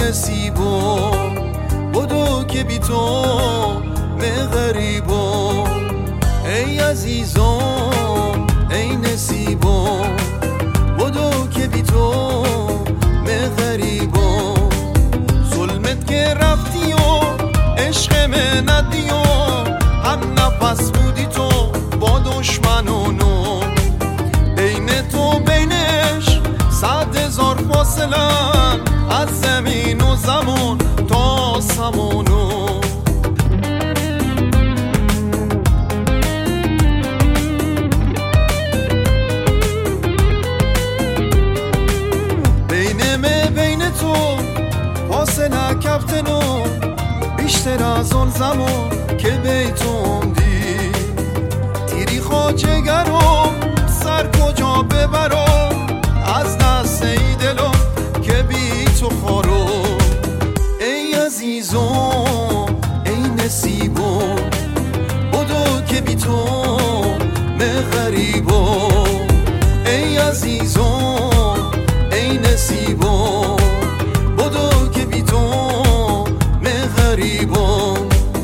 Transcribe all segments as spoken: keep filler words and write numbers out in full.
نصیبو بدو که بی تو من غریبو ای عزیزم ای نصیبو بدو که بی تو من غریبو ظلمت که رفتی و عشق من ندی و هم نفس بودی تو با دشمنونو بین تو بینش صد هزار فاصلن از زمین و زمان تا سمانو بین من بین تو فاصله کفتنو بیشتر از اون زمان که بیتون دی تیری خواجگرم سر کجا ببرم از دست ای دلم که بی تو خارو ای عزیزم ای نصیبم بدو که بی تو من غریبم ای عزیزم ای نصیبم بدو که بی تو من غریبم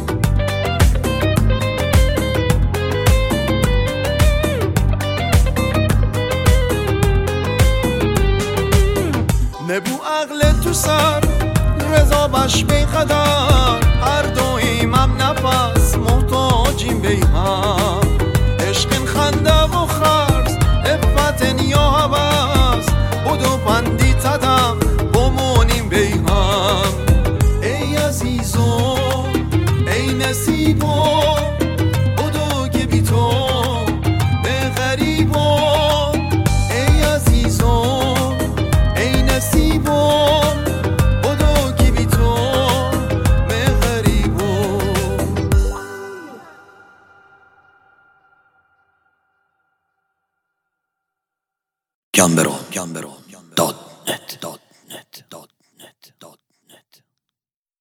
نبو عقل تو سر رضا بش بی قدر هر دویم هم نفس محتاجیم بی هم عشق خنده و خرز افت یا حوض بدو پندی تدم بمونیم بی هم ای عزیزم ای نصیبم بدو که بی تو من غریبم ای عزیزم ای نصیبم بدو که بی تو من غریبم گمبرو دات نت